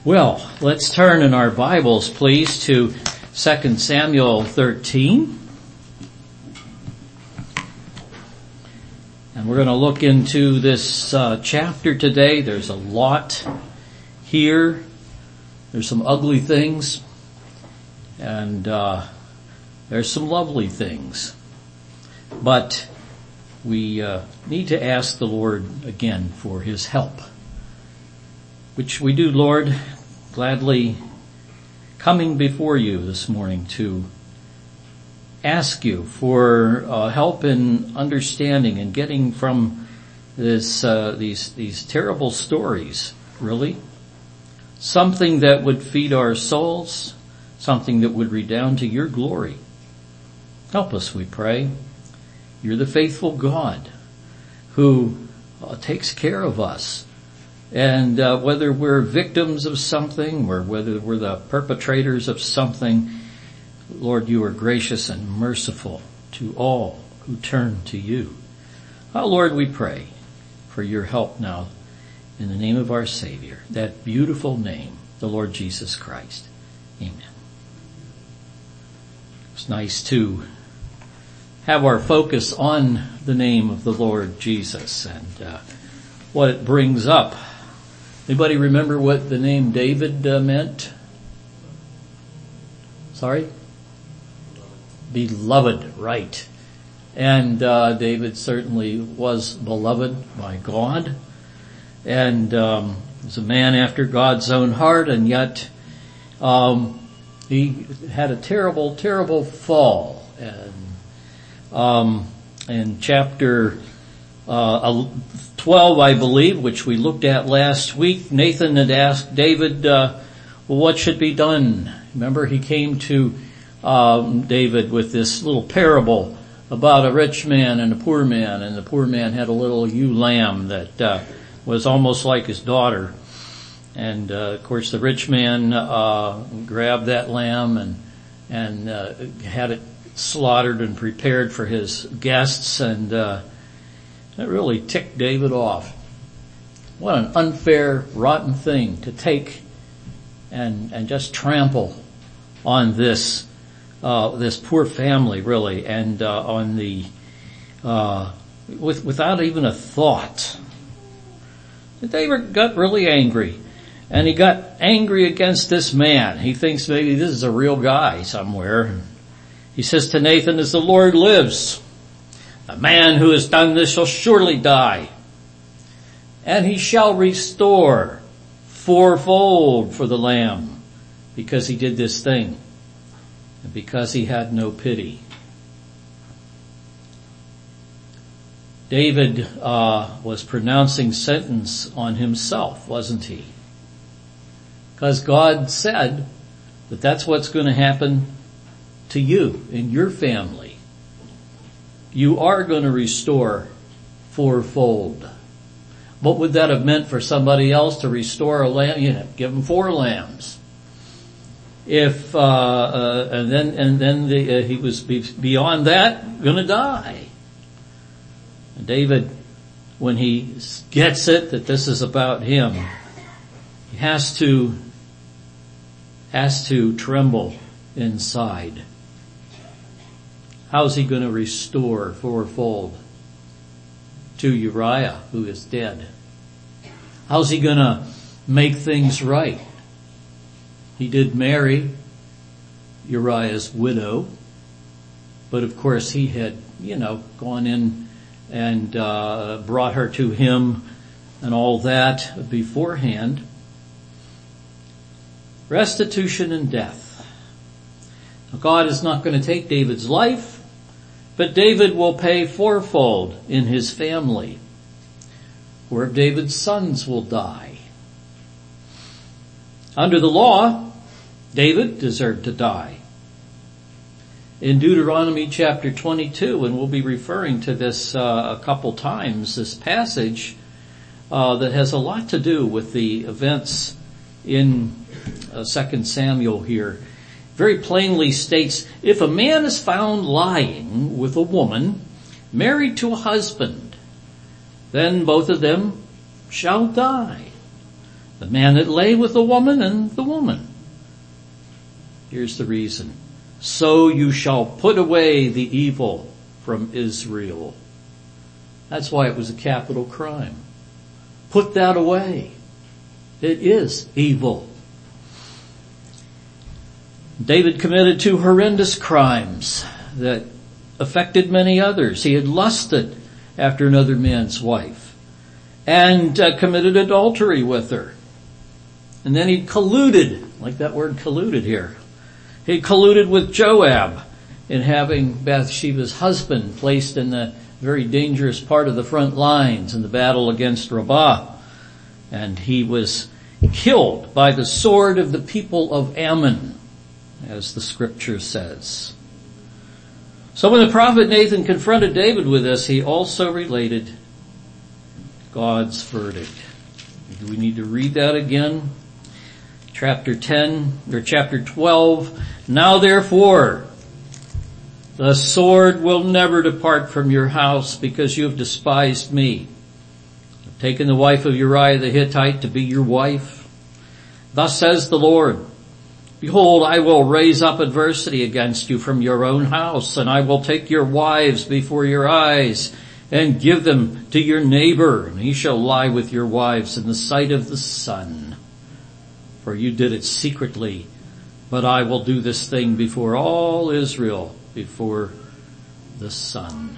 Well, let's turn in our Bibles, please, to 2 Samuel 13. And we're going to look into this chapter today. There's a lot here. There's some ugly things. And there's some lovely things. But we need to ask the Lord again for His help. Which we do, Lord, gladly coming before you this morning to ask you for help in understanding and getting from this these terrible stories, really, something that would feed our souls, something that would redound to your glory. Help us, we pray. You're the faithful God who takes care of us. And whether we're victims of something or whether we're the perpetrators of something, Lord, you are gracious and merciful to all who turn to you. Oh, Lord, we pray for your help now in the name of our Savior, that beautiful name, the Lord Jesus Christ. Amen. It's nice to have our focus on the name of the Lord Jesus and what it brings up. Anybody remember what the name David meant? Sorry? Beloved, right. And David certainly was beloved by God. And was a man after God's own heart, and yet he had a terrible, terrible fall. And in chapter 12, I believe, which we looked at last week, Nathan had asked David, well, what should be done? Remember, he came to David with this little parable about a rich man and a poor man, and the poor man had a little ewe lamb that was almost like his daughter. And of course, the rich man grabbed that lamb and had it slaughtered and prepared for his guests, and that really ticked David off. What an unfair, rotten thing to take and just trample on this poor family, really, and on the without even a thought. David got really angry, and he got angry against this man. He thinks maybe this is a real guy somewhere. He says to Nathan, "As the Lord lives, the man who has done this shall surely die, and he shall restore fourfold for the lamb, because he did this thing, and because he had no pity." David was pronouncing sentence on himself, wasn't he? Because God said that that's what's going to happen to you and your family. You are going to restore fourfold. What would that have meant for somebody else to restore a lamb? Give him 4 lambs. If and then he was beyond that going to die. And David, when he gets it that this is about him, he has to tremble inside. How's he going to restore fourfold to Uriah, who is dead? How's he going to make things right? He did marry Uriah's widow, but of course he had, gone in and brought her to him and all that beforehand. Restitution and death. Now, God is not going to take David's life, but David will pay fourfold in his family, where David's sons will die. Under the law, David deserved to die. In Deuteronomy chapter 22, and we'll be referring to this a couple times, this passage that has a lot to do with the events in 2 Samuel here, very plainly states, if a man is found lying with a woman married to a husband, then both of them shall die. The man that lay with the woman and the woman. Here's the reason. So you shall put away the evil from Israel. That's why it was a capital crime. Put that away. It is evil. David committed 2 horrendous crimes that affected many others. He had lusted after another man's wife and committed adultery with her. And then he colluded, like that word colluded here. He colluded with Joab in having Bathsheba's husband placed in the very dangerous part of the front lines in the battle against Rabbah. And he was killed by the sword of the people of Ammon, as the scripture says. So when the prophet Nathan confronted David with this, he also related God's verdict. Do we need to read that again? Chapter 12. Now therefore, the sword will never depart from your house because you have despised me. I've taken the wife of Uriah the Hittite to be your wife. Thus says the Lord, behold, I will raise up adversity against you from your own house, and I will take your wives before your eyes and give them to your neighbor, and he shall lie with your wives in the sight of the sun. For you did it secretly, but I will do this thing before all Israel, before the sun.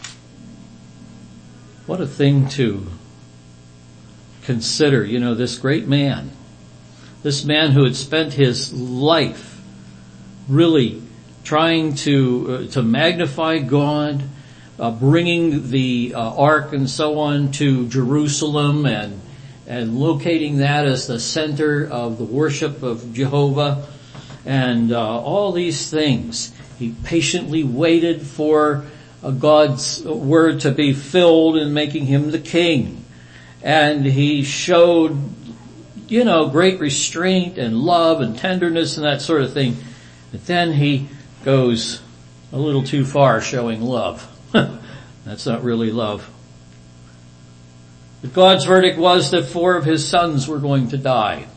What a thing to consider, this great man. This man who had spent his life really trying to magnify God, bringing the ark and so on to Jerusalem and locating that as the center of the worship of Jehovah and all these things. He patiently waited for God's word to be filled in making him the king. And he showed great restraint and love and tenderness and that sort of thing. But then he goes a little too far showing love. That's not really love. But God's verdict was that 4 of his sons were going to die.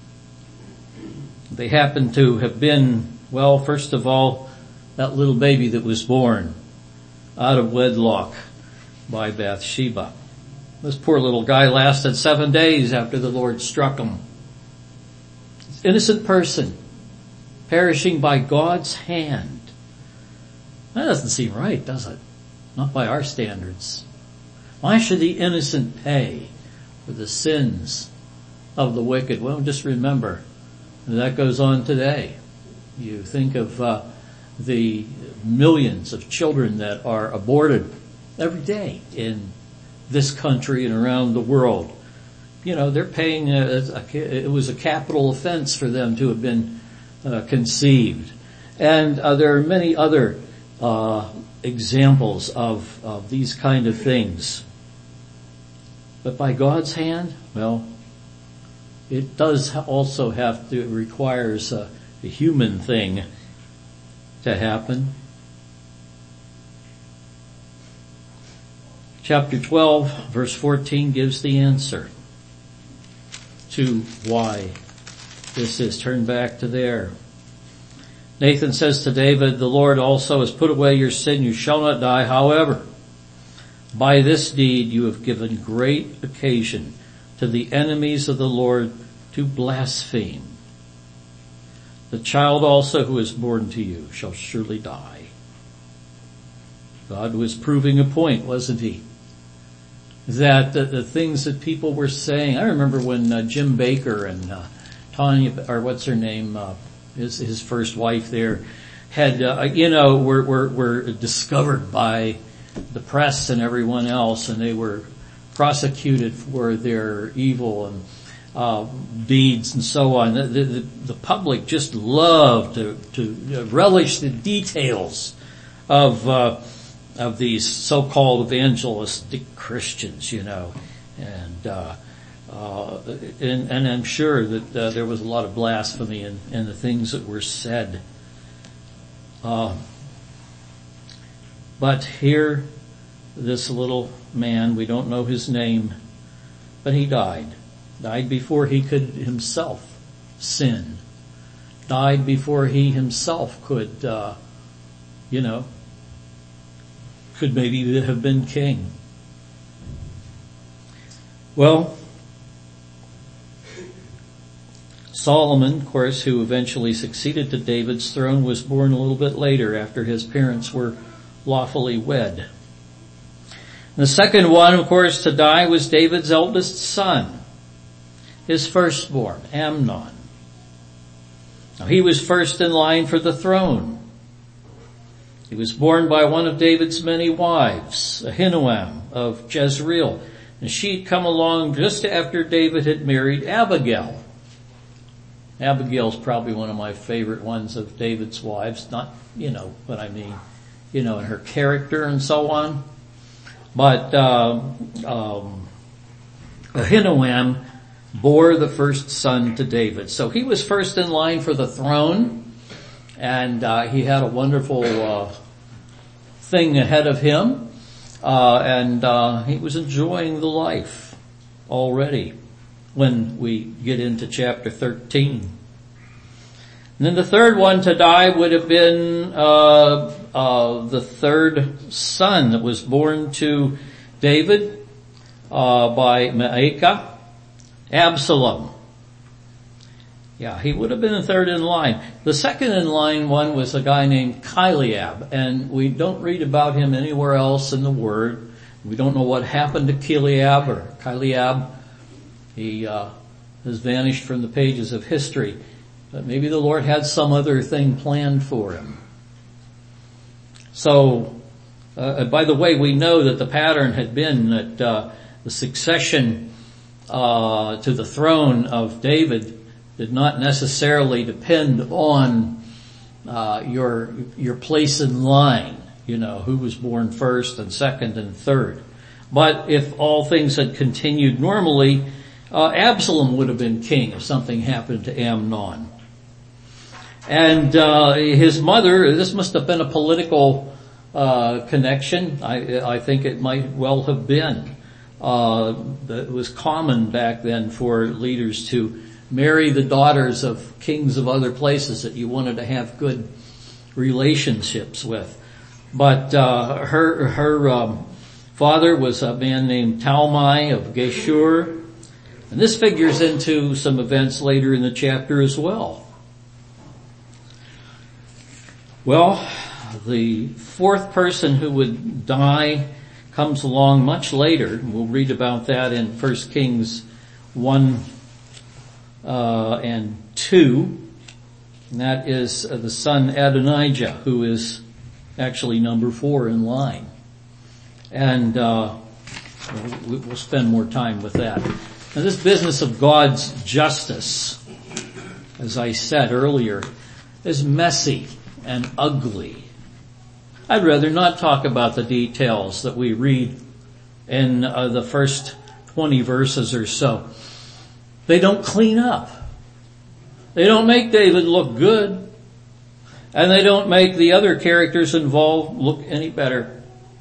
They happened to have been, first of all, that little baby that was born out of wedlock by Bathsheba. This poor little guy lasted 7 days after the Lord struck him. This innocent person perishing by God's hand. That doesn't seem right, does it? Not by our standards. Why should the innocent pay for the sins of the wicked? Well, just remember, that goes on today. You think of the millions of children that are aborted every day in this country and around the world. They're paying, it was a capital offense for them to have been conceived. And there are many other examples of these kind of things. But by God's hand, it does also requires a human thing to happen. Chapter 12, verse 14 gives the answer to why this is. Turn back to there. Nathan says to David, the Lord also has put away your sin. You shall not die. However, by this deed you have given great occasion to the enemies of the Lord to blaspheme. The child also who is born to you shall surely die. God was proving a point, wasn't he? That the things that people were saying. I remember when Jim Baker and Tanya, or what's her name, his first wife there, had were discovered by the press and everyone else, and they were prosecuted for their evil and deeds and so on. The public just loved to relish the details of these so-called evangelistic Christians, and I'm sure that there was a lot of blasphemy in the things that were said. But here, this little man, we don't know his name, but he died. died before he could himself sin, died before he himself could, could maybe have been king. Well, Solomon, of course, who eventually succeeded to David's throne, was born a little bit later after his parents were lawfully wed. The second one, of course, to die was David's eldest son, his firstborn, Amnon. Now, he was first in line for the throne. He was born by one of David's many wives, Ahinoam of Jezreel, and she had come along just after David had married Abigail. Abigail's probably one of my favorite ones of David's wives, not, what I mean, in her character and so on. But Ahinoam bore the first son to David. So he was first in line for the throne, and he had a wonderful thing ahead of him, and he was enjoying the life already when we get into chapter 13. And then the third one to die would have been the third son that was born to David by Maacah, Absalom. Yeah, he would have been the third in line. The second in line one was a guy named Chileab, and we don't read about him anywhere else in the Word. We don't know what happened to Chileab. He has vanished from the pages of history. But maybe the Lord had some other thing planned for him. So, by the way, we know that the pattern had been that the succession to the throne of David did not necessarily depend on your place in line, who was born first and second and third. But if all things had continued normally, Absalom would have been king if something happened to Amnon. And his mother, this must have been a political connection. I think it might well have been. It was common back then for leaders to marry the daughters of kings of other places that you wanted to have good relationships with. But her father was a man named Talmai of Geshur. And this figures into some events later in the chapter as well. Well, the fourth person who would die comes along much later. We'll read about that in 1 Kings 1 and 2. And that is the son Adonijah, who is actually number 4 in line. And we'll spend more time with that. Now, this business of God's justice, as I said earlier, is messy and ugly. I'd rather not talk about the details that we read in the first 20 verses or so. They don't clean up. They don't make David look good. And they don't make the other characters involved look any better.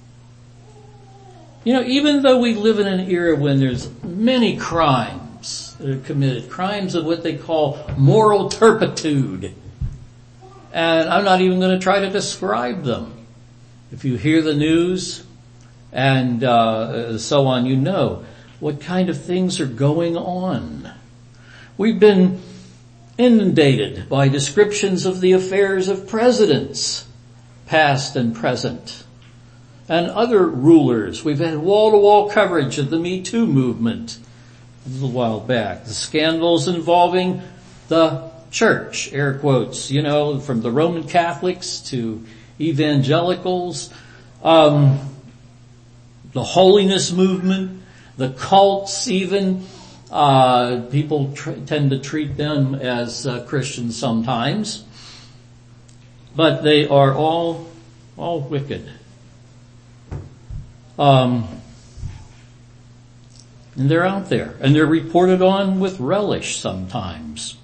Even though we live in an era when there's many crimes that are committed, crimes of what they call moral turpitude, and I'm not even going to try to describe them. If you hear the news and so on, you know what kind of things are going on. We've been inundated by descriptions of the affairs of presidents, past and present, and other rulers. We've had wall-to-wall coverage of the Me Too movement a little while back. The scandals involving the church, air quotes, from the Roman Catholics to evangelicals, the holiness movement, the cults even. People tend to treat them as Christians sometimes, but they are all wicked. And they're out there, and they're reported on with relish sometimes.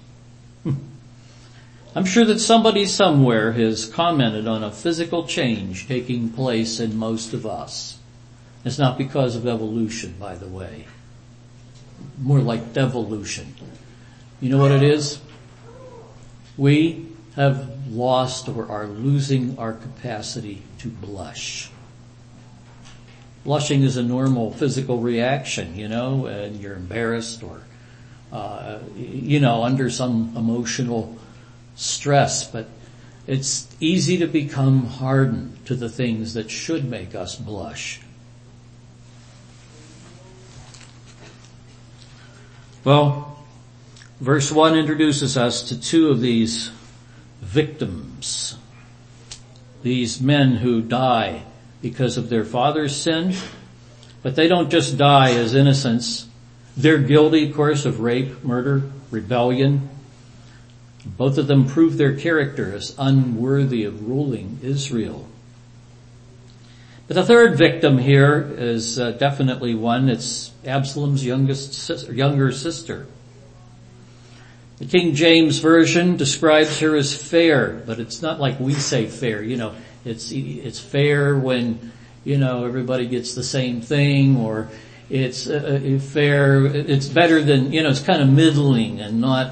I'm sure that somebody somewhere has commented on a physical change taking place in most of us. It's not because of evolution, by the way. more like devolution. You know what it is? We have lost or are losing our capacity to blush. Blushing is a normal physical reaction, and you're embarrassed or, under some emotional stress, but it's easy to become hardened to the things that should make us blush. Well, verse 1 introduces us to two of these victims. These men who die because of their father's sin, but they don't just die as innocents. They're guilty, of course, of rape, murder, rebellion. Both of them prove their character as unworthy of ruling Israel. But the third victim here is definitely one. It's Absalom's younger sister. The King James Version describes her as fair, but it's not like we say fair. It's fair when, everybody gets the same thing, or it's fair, it's better than, it's kind of middling and not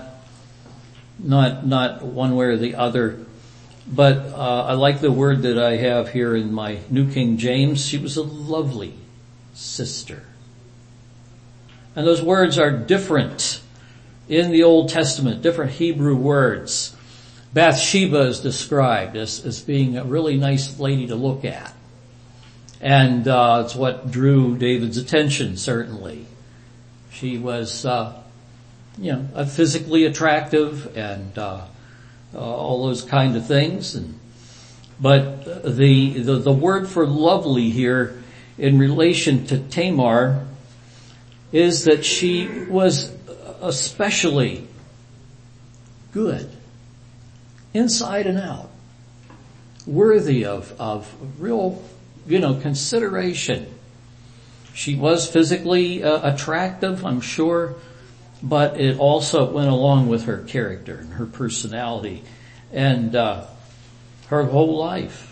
one way or the other. But I like the word that I have here in my New King James. She was a lovely sister. And those words are different in the Old Testament, different Hebrew words. Bathsheba is described as being a really nice lady to look at. And it's what drew David's attention, certainly. She was, physically attractive and all those kind of things. But the word for lovely here in relation to Tamar is that she was especially good, inside and out, worthy of real, consideration. She was physically attractive, I'm sure, but it also went along with her character and her personality and her whole life.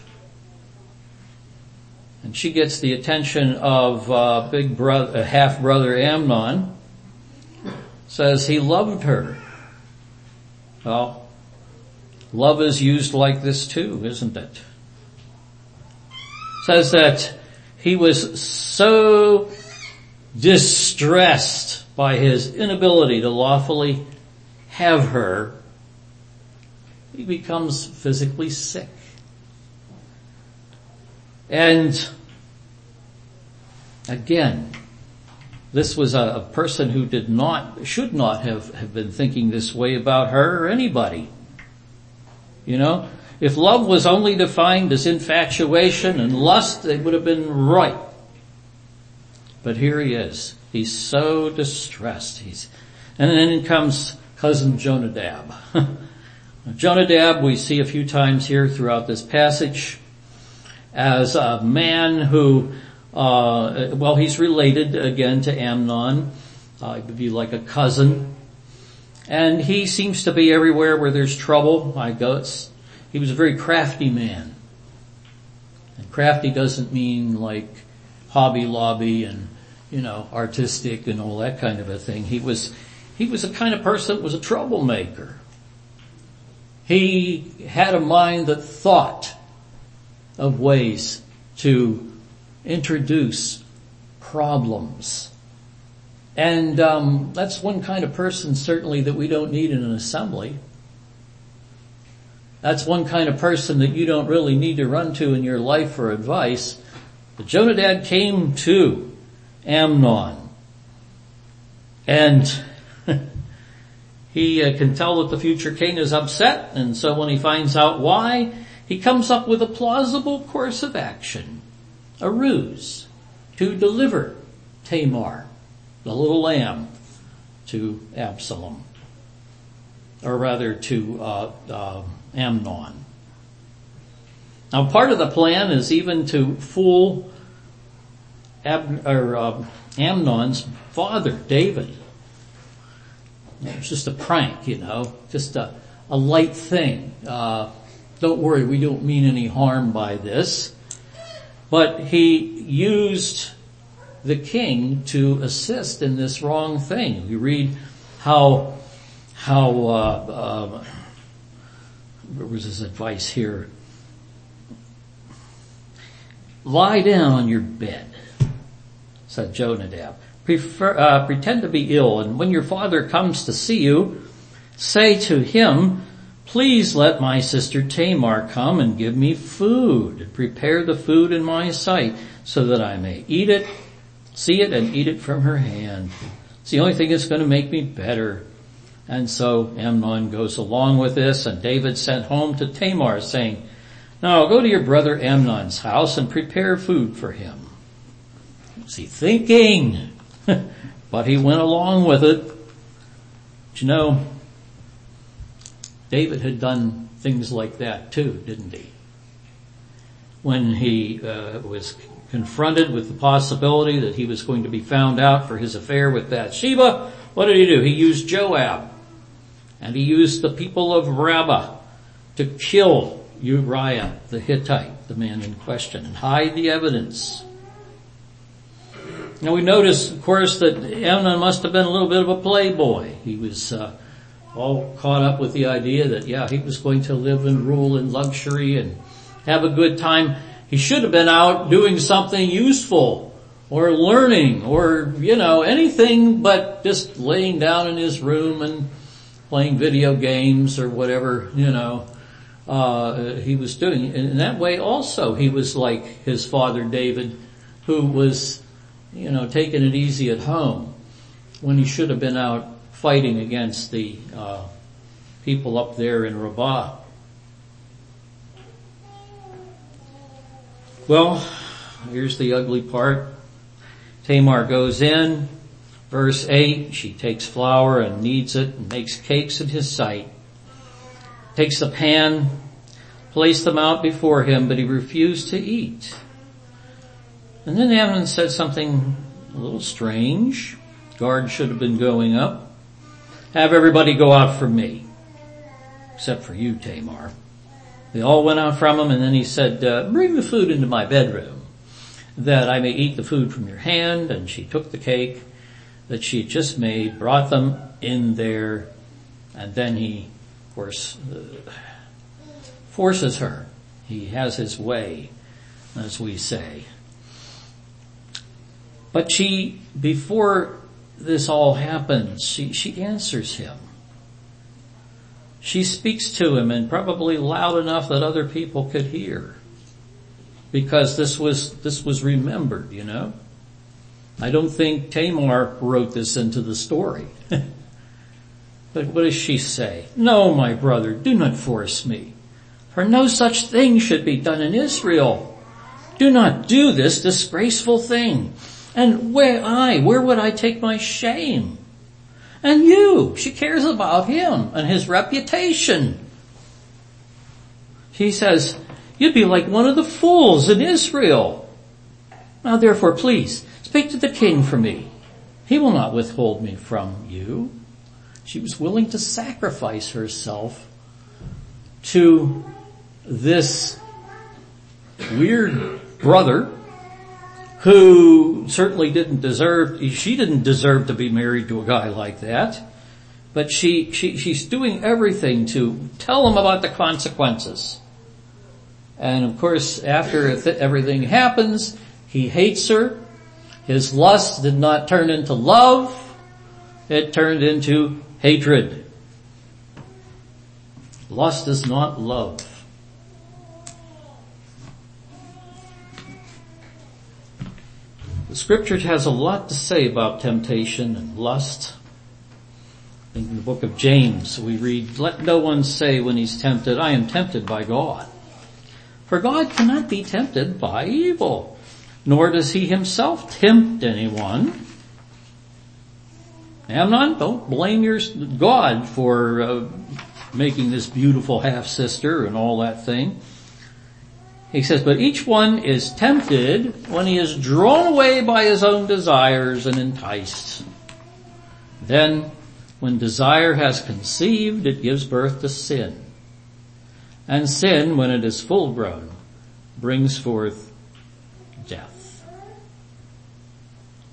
And she gets the attention of half brother Amnon. Says he loved her. Well, love is used like this too, isn't it? Says that he was so distressed by his inability to lawfully have her, he becomes physically sick. And again, this was a person who should not have been thinking this way about her or anybody. If love was only defined as infatuation and lust, they would have been right. But here he is. He's so distressed. And then comes cousin Jonadab. Jonadab we see a few times here throughout this passage as a man who, he's related again to Amnon. Would be like a cousin. And he seems to be everywhere where there's trouble. He was a very crafty man. And crafty doesn't mean like Hobby Lobby and, artistic and all that kind of a thing. He was a kind of person that was a troublemaker. He had a mind that thought of ways to introduce problems. And that's one kind of person certainly that we don't need in an assembly. That's one kind of person that you don't really need to run to in your life for advice. But Jonadab came to Amnon. And he can tell that the future king is upset, and so when he finds out why, he comes up with a plausible course of action, a ruse, to deliver Tamar, the little lamb, to Absalom, or rather to Amnon. Now part of the plan is even to fool Amnon's father, David. It's just a prank, just a light thing. Don't worry, we don't mean any harm by this. But he used the king to assist in this wrong thing. We read how where was his advice here? Lie down on your bed, said Jonadab. Pretend to be ill, and when your father comes to see you, say to him, please let my sister Tamar come and give me food, and prepare the food in my sight, so that I may eat it, see it, and eat it from her hand. It's the only thing that's going to make me better. And so Amnon goes along with this, and David sent home to Tamar, saying, now go to your brother Amnon's house and prepare food for him. What's he thinking? But he went along with it. But you know, David had done things like that too, didn't he? When he was confronted with the possibility that he was going to be found out for his affair with Bathsheba, what did he do? He used Joab, and he used the people of Rabbah to kill Uriah the Hittite, the man in question, and hide the evidence. Now we notice, of course, that Amnon must have been a little bit of a playboy. He was all caught up with the idea that, he was going to live and rule in luxury and have a good time. He should have been out doing something useful or learning or, anything but just laying down in his room and playing video games or whatever, he was doing. And in that way also, he was like his father David, who was, taking it easy at home when he should have been out fighting against the people up there in Rabbah. Well, here's the ugly part. Tamar goes in, verse 8, she takes flour and kneads it and makes cakes in his sight. Takes the pan, placed them out before him, but he refused to eat. And then Amnon said something a little strange. Guard should have been going up. Have everybody go out from me, except for you, Tamar. They all went out from him, and then he said, bring the food into my bedroom, that I may eat the food from your hand. And she took the cake that she had just made, brought them in there, and then he, of course, forces her. He has his way, as we say. But she, before this all happens, she answers him. She speaks to him, and probably loud enough that other people could hear. Because this was remembered, I don't think Tamar wrote this into the story. But what does she say? No, my brother, do not force me. For no such thing should be done in Israel. Do not do this disgraceful thing. And where would I take my shame? And you, she cares about him and his reputation. She says, you'd be like one of the fools in Israel. Now therefore, please, speak to the king for me. He will not withhold me from you. She was willing to sacrifice herself to this weird brother who certainly she didn't deserve to be married to a guy like that. But she's doing everything to tell him about the consequences. And of course, after everything happens, he hates her. His lust did not turn into love. It turned into hatred. Lust is not love. The scripture has a lot to say about temptation and lust. In the book of James, we read, let no one say when he's tempted, I am tempted by God. For God cannot be tempted by evil, nor does he himself tempt anyone. Amnon, don't blame your God for making this beautiful half-sister and all that thing. He says, but each one is tempted when he is drawn away by his own desires and enticed. Then, when desire has conceived, it gives birth to sin. And sin, when it is full grown, brings forth death.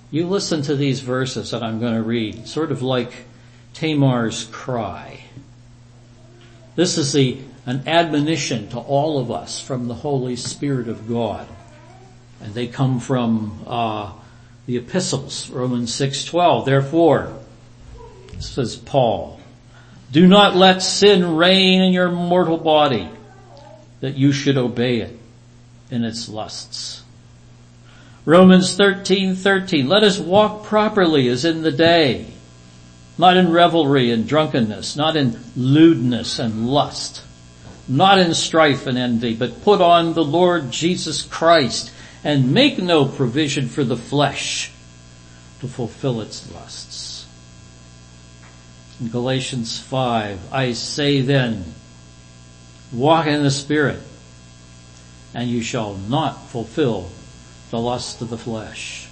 You listen to these verses that I'm going to read, sort of like Tamar's cry. This is an admonition to all of us from the Holy Spirit of God. And they come from the epistles, Romans 6:12. Therefore, says Paul, do not let sin reign in your mortal body, that you should obey it in its lusts. Romans 13:13, let us walk properly as in the day, not in revelry and drunkenness, not in lewdness and lust, not in strife and envy, but put on the Lord Jesus Christ and make no provision for the flesh to fulfill its lusts. In Galatians 5, I say then, walk in the Spirit, and you shall not fulfill the lust of the flesh.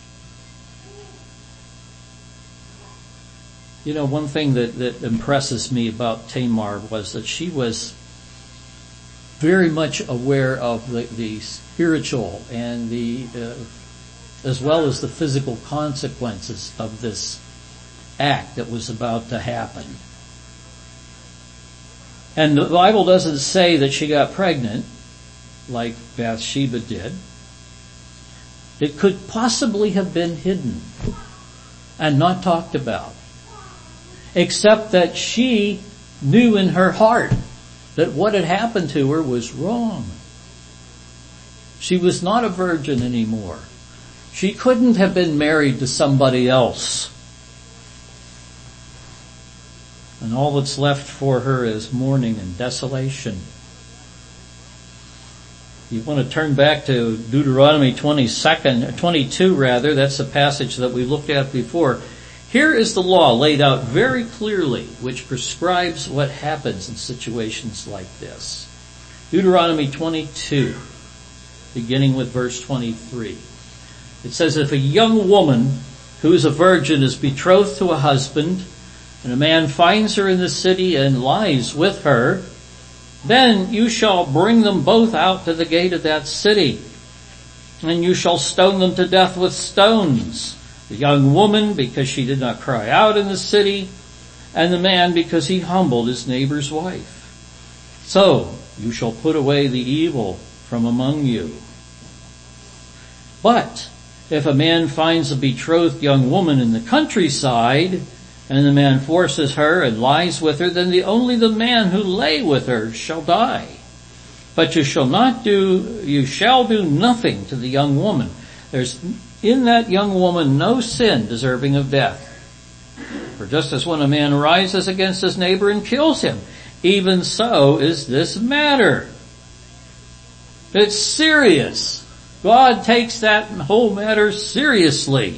You know, one thing that impresses me about Tamar was that she was very much aware of the spiritual and as well as the physical consequences of this act that was about to happen. And the Bible doesn't say that she got pregnant like Bathsheba did. It could possibly have been hidden and not talked about, except that she knew in her heart that what had happened to her was wrong. She was not a virgin anymore. She couldn't have been married to somebody else. And all that's left for her is mourning and desolation. You want to turn back to Deuteronomy 22 rather. That's the passage that we looked at before. Here is the law laid out very clearly, which prescribes what happens in situations like this. Deuteronomy 22, beginning with verse 23. It says, if a young woman who is a virgin is betrothed to a husband, and a man finds her in the city and lies with her, then you shall bring them both out to the gate of that city, and you shall stone them to death with stones. The young woman because she did not cry out in the city, and the man because he humbled his neighbor's wife. So you shall put away the evil from among you. But if a man finds a betrothed young woman in the countryside, and the man forces her and lies with her, then only the man who lay with her shall die. But you shall do nothing to the young woman. There's in that young woman no sin deserving of death. For just as when a man rises against his neighbor and kills him, even so is this matter. It's serious. God takes that whole matter seriously.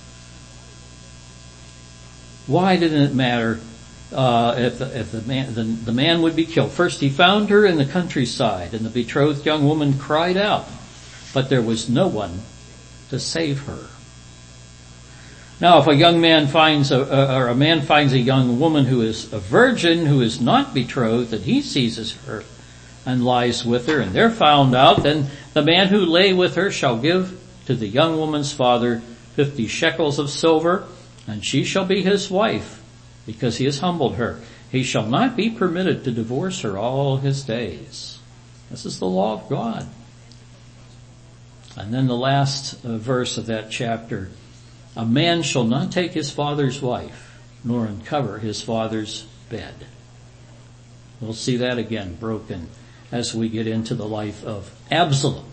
Why didn't it matter if the man would be killed? First, he found her in the countryside, and the betrothed young woman cried out, but there was no one to save her. Now, if a man finds a young woman who is a virgin, who is not betrothed, and he seizes her and lies with her, and they're found out, then the man who lay with her shall give to the young woman's father 50 shekels of silver, and she shall be his wife, because he has humbled her. He shall not be permitted to divorce her all his days. This is the law of God. And then the last verse of that chapter, a man shall not take his father's wife, nor uncover his father's bed. We'll see that again broken as we get into the life of Absalom.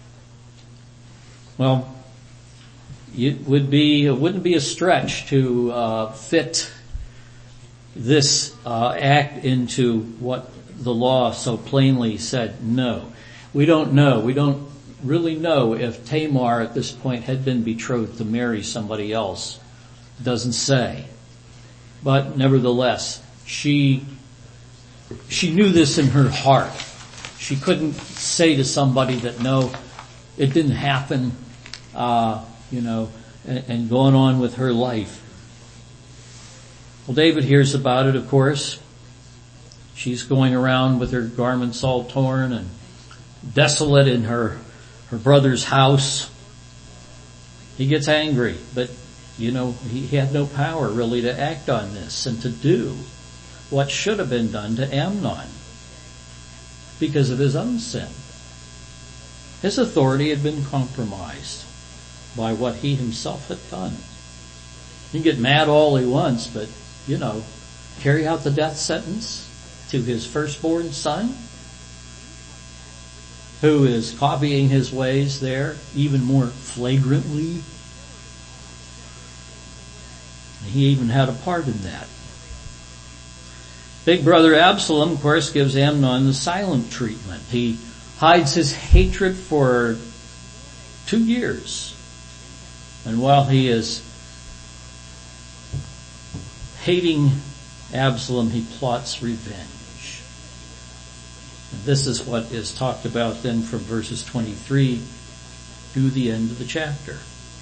Well, it wouldn't be a stretch to fit this act into what the law so plainly said. No, we don't know. We don't really know if Tamar at this point had been betrothed to marry somebody else. It doesn't say. But nevertheless, she knew this in her heart. She couldn't say to somebody that no, it didn't happen, and going on with her life. Well, David hears about it, of course. She's going around with her garments all torn and desolate in her brother's house. He gets angry, but he had no power really to act on this and to do what should have been done to Amnon because of his own sin. His authority had been compromised by what he himself had done. He can get mad all he wants, but, carry out the death sentence to his firstborn son, who is copying his ways there even more flagrantly. He even had a part in that. Big brother Absalom, of course, gives Amnon the silent treatment. He hides his hatred for 2 years. And while he is hating Absalom, he plots revenge. And this is what is talked about then from verses 23 to the end of the chapter.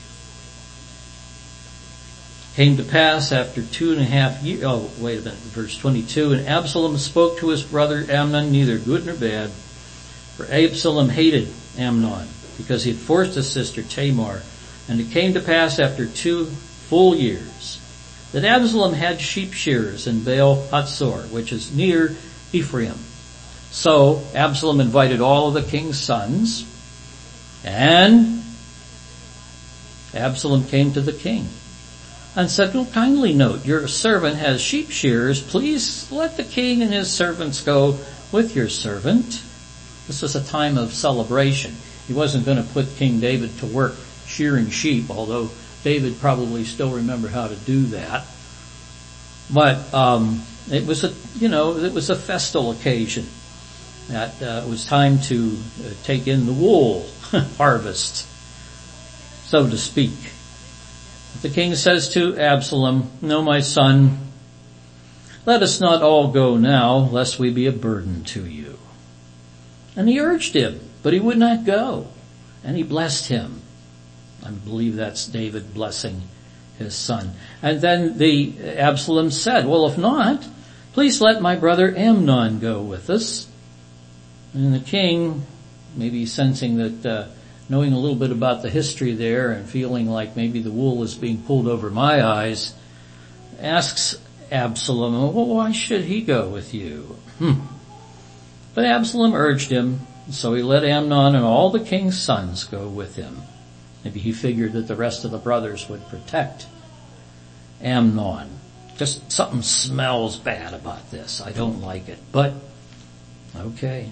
Came to pass after 2.5 years, verse 22, and Absalom spoke to his brother Amnon, neither good nor bad, for Absalom hated Amnon, because he had forced his sister Tamar. And it came to pass after 2 full years, that Absalom had sheep shearers in Baal Hatzor, which is near Ephraim. So Absalom invited all of the king's sons, and Absalom came to the king and said, kindly note, your servant has sheep shearers. Please let the king and his servants go with your servant. This was a time of celebration. He wasn't going to put King David to work shearing sheep, although David probably still remembered how to do that. But it was a festal occasion. That it was time to take in the wool harvest, so to speak. The king says to Absalom, no, my son, let us not all go now, lest we be a burden to you. And he urged him, but he would not go. And he blessed him. I believe that's David blessing his son. And then Absalom said, well, if not, please let my brother Amnon go with us. And the king, maybe sensing that, knowing a little bit about the history there and feeling like maybe the wool is being pulled over my eyes, asks Absalom, well, why should he go with you? But Absalom urged him, so he let Amnon and all the king's sons go with him. Maybe he figured that the rest of the brothers would protect Amnon. Just something smells bad about this. I don't like it, but okay.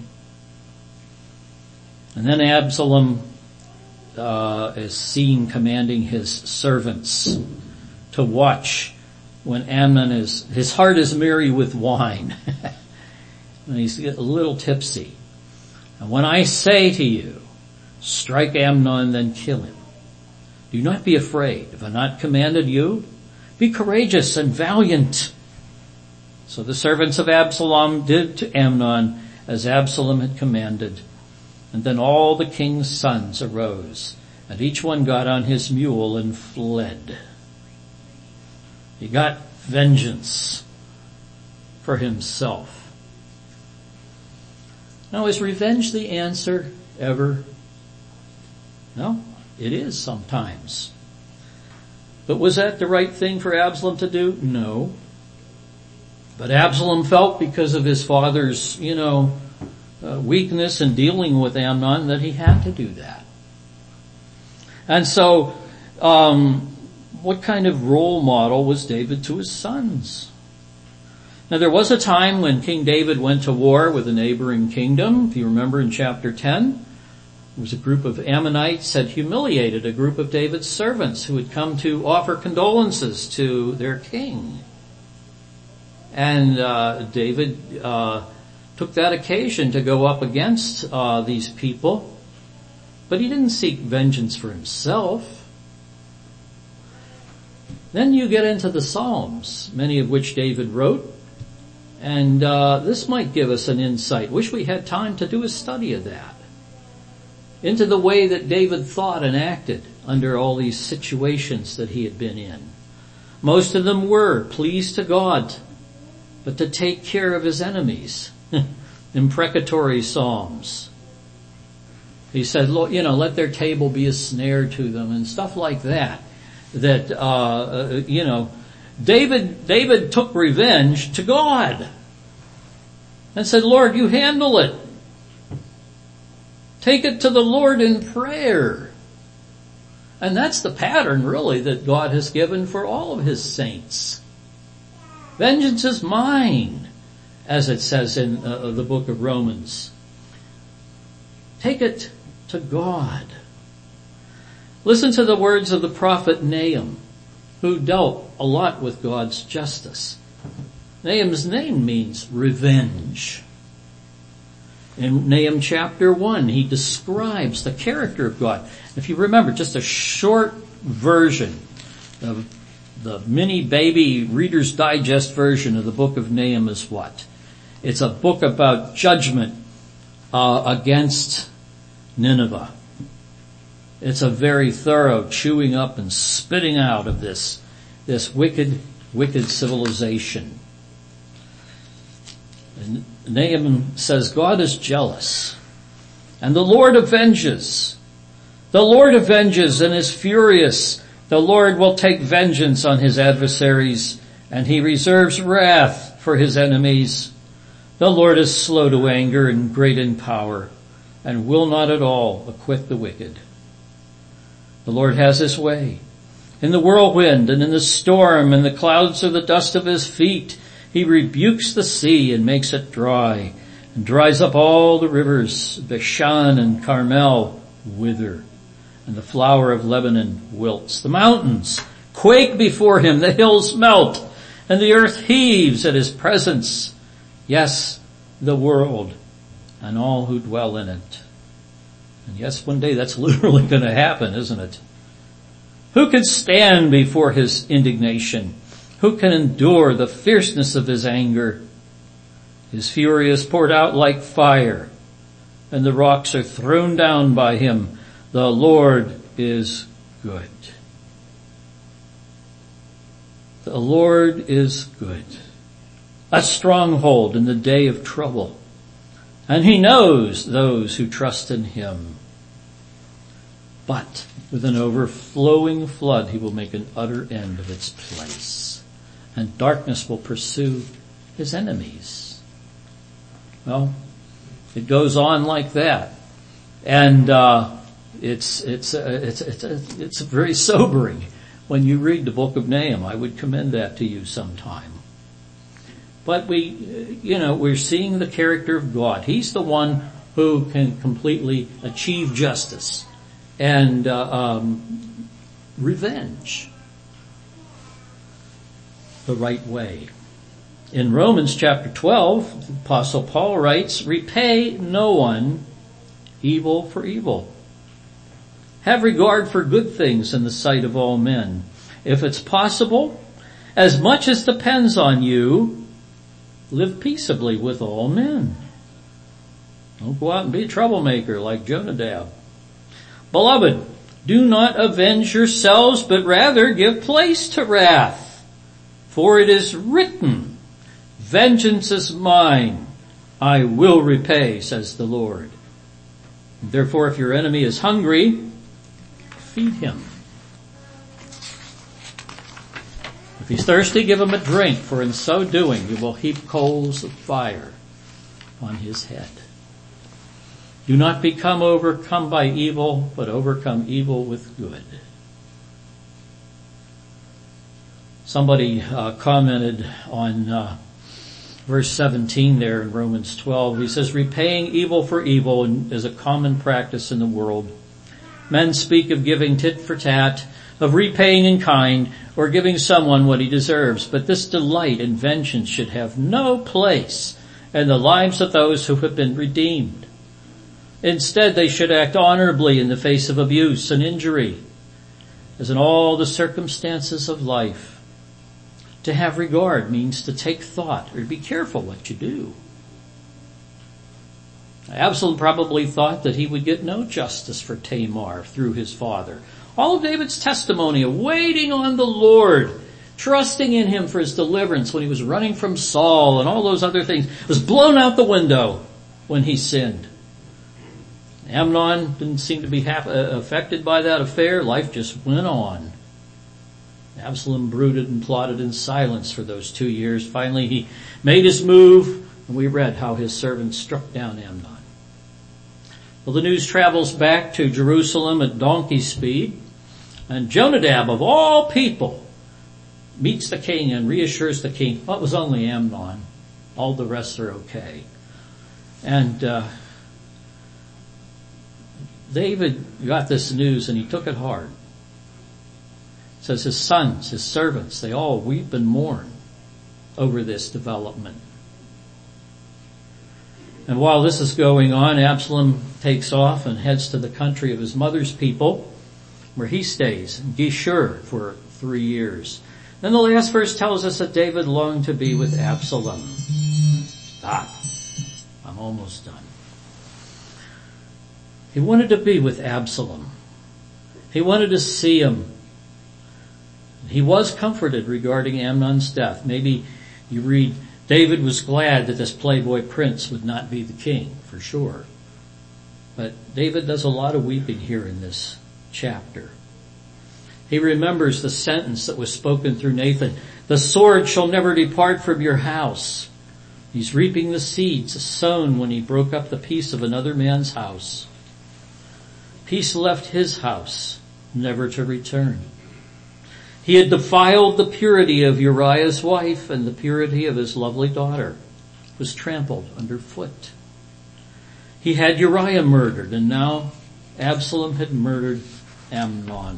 And then Absalom is seen commanding his servants to watch when Amnon his heart is merry with wine. And he's a little tipsy. And when I say to you, strike Amnon, then kill him. Do not be afraid. Have I not commanded you? Be courageous and valiant. So the servants of Absalom did to Amnon as Absalom had commanded. And then all the king's sons arose, and each one got on his mule and fled. He got vengeance for himself. Now, is revenge the answer ever? No, it is sometimes. But was that the right thing for Absalom to do? No. But Absalom felt, because of his father's, weakness in dealing with Amnon, that he had to do that. And so, what kind of role model was David to his sons? Now, there was a time when King David went to war with a neighboring kingdom. If you remember in chapter 10, there was a group of Ammonites had humiliated a group of David's servants who had come to offer condolences to their king. And David took that occasion to go up against these people, but he didn't seek vengeance for himself. Then you get into the Psalms, many of which David wrote, and this might give us an insight. Wish we had time to do a study of that, into the way that David thought and acted under all these situations that he had been in. Most of them were pleased to God, but to take care of his enemies. Imprecatory psalms. He said, let their table be a snare to them and stuff like that. that, David took revenge to God and said, Lord, you handle it. Take it to the Lord in prayer. And that's the pattern, really, that God has given for all of his saints. Vengeance is mine, as it says in the book of Romans. Take it to God. Listen to the words of the prophet Nahum, who dealt a lot with God's justice. Nahum's name means revenge. In Nahum chapter 1, he describes the character of God. If you remember, just a short version of the mini baby Reader's Digest version of the book of Nahum is what? It's a book about judgment against Nineveh. It's a very thorough chewing up and spitting out of this wicked civilization. And Nahum says, God is jealous, and the Lord avenges. The Lord avenges and is furious. The Lord will take vengeance on his adversaries, and he reserves wrath for his enemies. The Lord is slow to anger and great in power, and will not at all acquit the wicked. The Lord has his way. In the whirlwind and in the storm and the clouds are the dust of his feet. He rebukes the sea and makes it dry, and dries up all the rivers. Bashan and Carmel wither, and the flower of Lebanon wilts. The mountains quake before him, the hills melt, and the earth heaves at his presence. Yes, the world and all who dwell in it. And yes, one day that's literally going to happen, isn't it? Who can stand before his indignation? Who can endure the fierceness of his anger? His fury is poured out like fire, and the rocks are thrown down by him. The Lord is good. The Lord is good. A stronghold in the day of trouble. And he knows those who trust in him. But with an overflowing flood, he will make an utter end of its place. And darkness will pursue his enemies. Well, it goes on like that. And, it's very sobering when you read the book of Nahum. I would commend that to you sometime. But we're seeing the character of God. He's the one who can completely achieve justice and revenge the right way. In Romans chapter 12, the Apostle Paul writes, repay no one evil for evil. Have regard for good things in the sight of all men. If it's possible, as much as depends on you, live peaceably with all men. Don't go out and be a troublemaker like Jonadab. Beloved, do not avenge yourselves, but rather give place to wrath. For it is written, vengeance is mine, I will repay, says the Lord. Therefore, if your enemy is hungry, feed him. If he's thirsty, give him a drink, for in so doing you will heap coals of fire on his head. Do not become overcome by evil, but overcome evil with good. Somebody commented on verse 17 there in Romans 12. He says, repaying evil for evil is a common practice in the world. Men speak of giving tit for tat, of repaying in kind, or giving someone what he deserves. But this delight in vengeance should have no place in the lives of those who have been redeemed. Instead, they should act honorably in the face of abuse and injury, as in all the circumstances of life. To have regard means to take thought or be careful what you do. Absalom probably thought that he would get no justice for Tamar through his father. All of David's testimony of waiting on the Lord, trusting in him for his deliverance when he was running from Saul and all those other things, was blown out the window when he sinned. Amnon didn't seem to be affected by that affair. Life just went on. Absalom brooded and plotted in silence for those 2 years. Finally, he made his move, and we read how his servants struck down Amnon. Well, the news travels back to Jerusalem at donkey speed, and Jonadab, of all people, meets the king and reassures the king, well, it was only Amnon. All the rest are okay. And David got this news and he took it hard. It says his sons, his servants, they all weep and mourn over this development. And while this is going on, Absalom takes off and heads to the country of his mother's people, where he stays in Geshur for 3 years. Then the last verse tells us that David longed to be with Absalom. Stop. I'm almost done. He wanted to be with Absalom. He wanted to see him. He was comforted regarding Amnon's death. Maybe you read, David was glad that this playboy prince would not be the king, for sure. But David does a lot of weeping here in this chapter. He remembers the sentence that was spoken through Nathan, the sword shall never depart from your house. He's reaping the seeds sown when he broke up the peace of another man's house. Peace left his house, never to return. He had defiled the purity of Uriah's wife, and the purity of his lovely daughter was trampled underfoot. He had Uriah murdered, and now Absalom had murdered Amnon.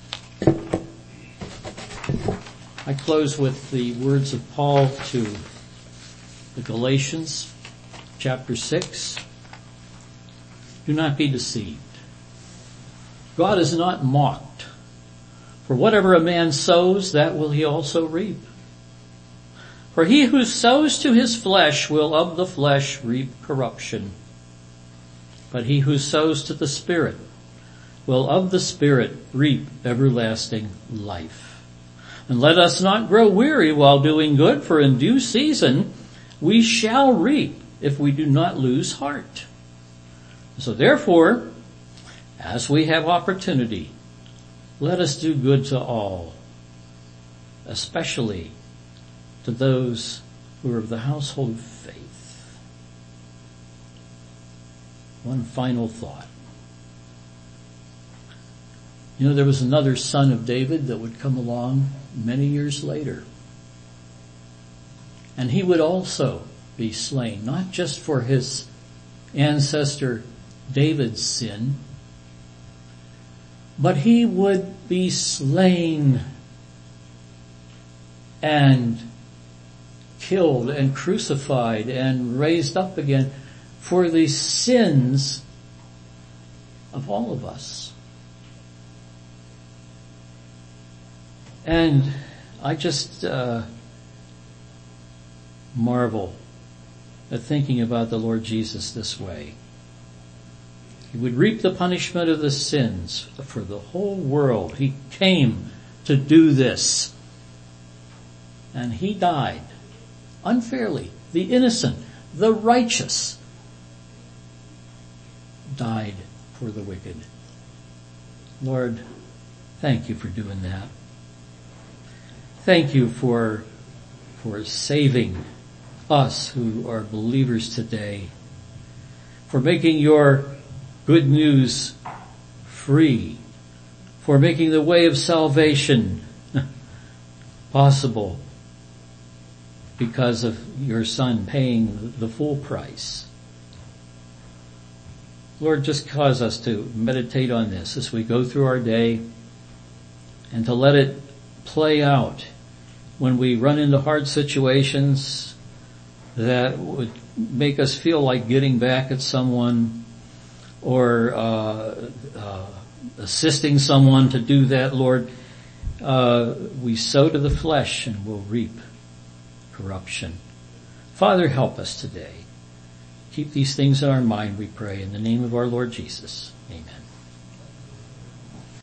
I close with the words of Paul to the Galatians, chapter 6. Do not be deceived. God is not mocked. For whatever a man sows, that will he also reap. For he who sows to his flesh will of the flesh reap corruption. But he who sows to the Spirit will of the Spirit reap everlasting life. And let us not grow weary while doing good, for in due season we shall reap if we do not lose heart. So therefore, as we have opportunity, let us do good to all, especially to those who are of the household of faith. One final thought. You know, there was another son of David that would come along many years later. And he would also be slain, not just for his ancestor David's sin, but he would be slain and killed and crucified and raised up again for the sins of all of us. And I just marvel at thinking about the Lord Jesus this way. He would reap the punishment of the sins for the whole world. He came to do this. And he died unfairly. The innocent, the righteous, died for the wicked. Lord, thank you for doing that. Thank you for saving us who are believers today, for making your good news free, for making the way of salvation possible because of your Son paying the full price. Lord, just cause us to meditate on this as we go through our day and to let it play out when we run into hard situations that would make us feel like getting back at someone or assisting someone to do that, Lord. We sow to the flesh and we'll reap corruption. Father, help us today. Keep these things in our mind, we pray, in the name of our Lord Jesus. Amen.